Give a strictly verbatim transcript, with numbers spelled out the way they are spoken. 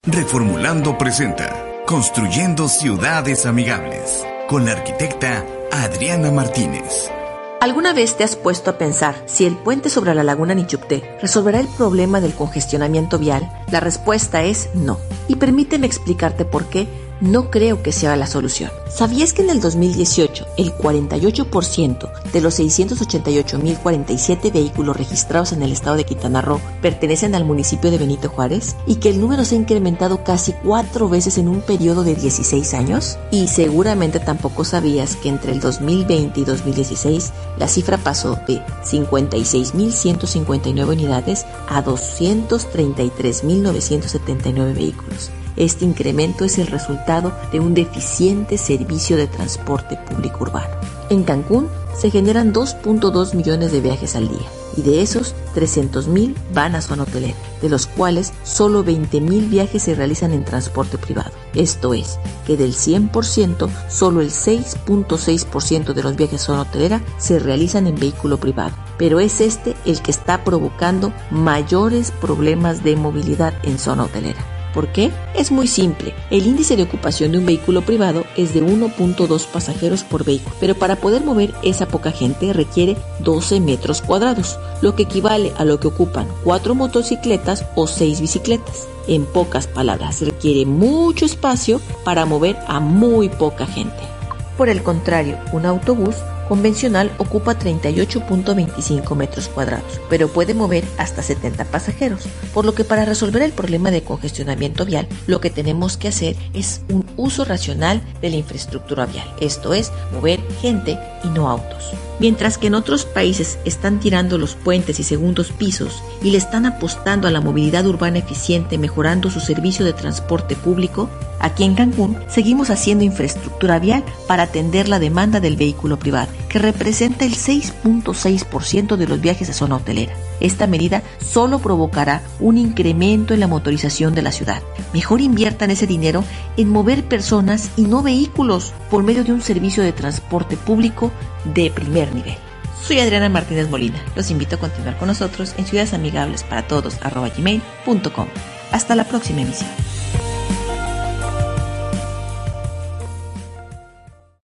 Reformulando presenta Construyendo Ciudades Amigables con la arquitecta Adriana Martínez. ¿Alguna vez te has puesto a pensar si el puente sobre la laguna Nichupté resolverá el problema del congestionamiento vial? La respuesta es no. Y permíteme explicarte por qué no creo que sea la solución. ¿Sabías que en el dos mil dieciocho el cuarenta y ocho por ciento de los seiscientos ochenta y ocho mil cuarenta y siete vehículos registrados en el estado de Quintana Roo pertenecen al municipio de Benito Juárez? ¿Y que el número se ha incrementado casi cuatro veces en un periodo de dieciséis años? Y seguramente tampoco sabías que entre el dos mil veinte y dos mil dieciséis la cifra pasó de cincuenta y seis mil ciento cincuenta y nueve unidades a doscientos treinta y tres mil novecientos setenta y nueve vehículos. Este incremento es el resultado de un deficiente servicio de transporte público urbano. En Cancún se generan dos punto dos millones de viajes al día y de esos trescientos mil van a zona hotelera, de los cuales solo veinte mil viajes se realizan en transporte privado. Esto es, que del cien por ciento, solo el seis punto seis por ciento de los viajes a zona hotelera se realizan en vehículo privado. Pero es este el que está provocando mayores problemas de movilidad en zona hotelera. ¿Por qué? Es muy simple. El índice de ocupación de un vehículo privado es de uno punto dos pasajeros por vehículo, pero para poder mover esa poca gente requiere doce metros cuadrados, lo que equivale a lo que ocupan cuatro motocicletas o seis bicicletas. En pocas palabras, requiere mucho espacio para mover a muy poca gente. Por el contrario, un autobús convencional ocupa treinta y ocho punto veinticinco metros cuadrados, pero puede mover hasta setenta pasajeros, por lo que para resolver el problema de congestionamiento vial, lo que tenemos que hacer es un uso racional de la infraestructura vial, esto es, mover gente y no autos. Mientras que en otros países están tirando los puentes y segundos pisos y le están apostando a la movilidad urbana eficiente mejorando su servicio de transporte público, aquí en Cancún seguimos haciendo infraestructura vial para atender la demanda del vehículo privado, que representa el seis punto seis por ciento de los viajes a zona hotelera. Esta medida solo provocará un incremento en la motorización de la ciudad. Mejor inviertan ese dinero en mover personas y no vehículos por medio de un servicio de transporte público de primer nivel. Soy Adriana Martínez Molina. Los invito a continuar con nosotros en Ciudades Amigables para Todos arroba gmail punto com. Hasta la próxima emisión.